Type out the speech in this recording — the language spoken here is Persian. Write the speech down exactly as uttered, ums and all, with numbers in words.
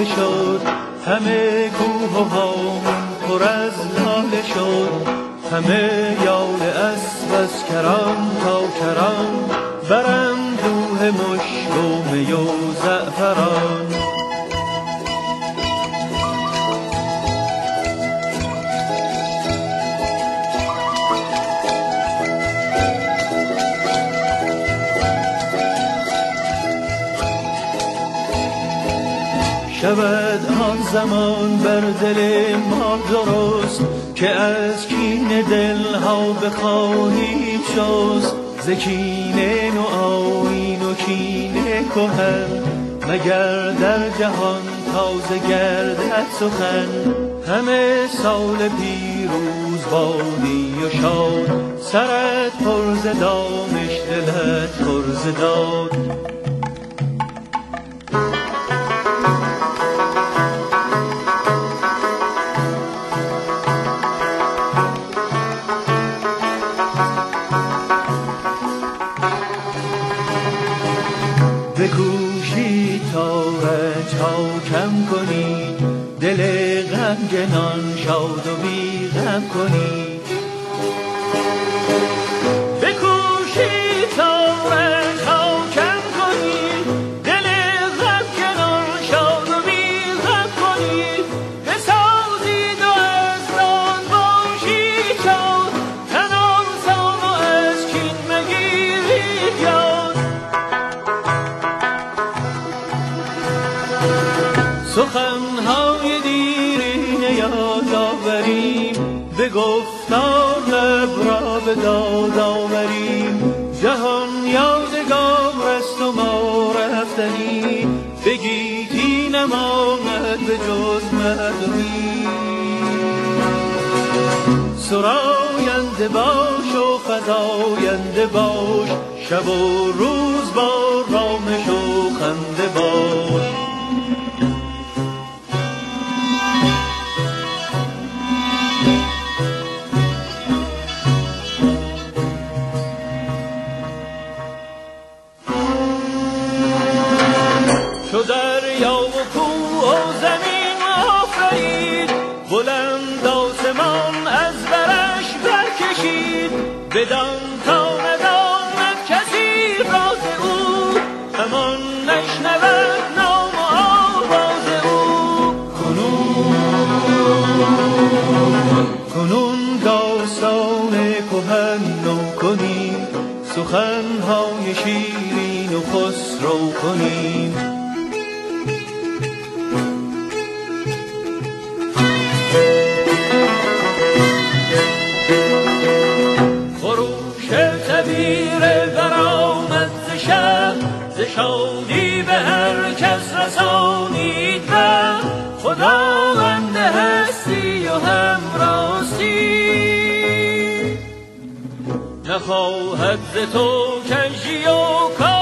شد، همه کوه و هامون پر از لاله شد. همه یال اسب از کران تا کران، براندوه مشک و می و زعفران. شود آن زمان بر دل ما درست، که از کین دلها بخواهیم شست. ز کین و آیین و کین کهن، مگر در جهان تازه گردد سخن. همه سال پیروز بادی و شاد، سرت پر ز دانش دلت پر ز داد. بکوشید تا رنج‌ها کم کنید، دل غمگنان شاد و بی غم کنید. بکوشید تا رنج‌ها کم کنید، دل غمگنان شاد و بی غم کنید. بسازید و از راه باشید شاد، تن آسان و از کین مگیرید یاد. سخنهای دیرینه یاد آوریم، به گفتار لب را به داد آوریم. جهان یادگار است و ما رفتنی، بگیتی نماند به جز مردمی. سراینده باش و فزاینده باش، شب و روز با رامش و خنده باش. چو دریا و کوه و زمین آفرید، بلند آسمان از برش برکشید. بدان تا نداند کسی راز او، همان نشنود نام و آواز او. کنون کنون داستان کهن نو کنیم، سخنهای شیرین و خسرو کنیم. تبیر برآمد ز شهر، ز شادی به هر کس رسانید بر. خداوند هستی و همراستی، نخواهد ز تو کژی و کار.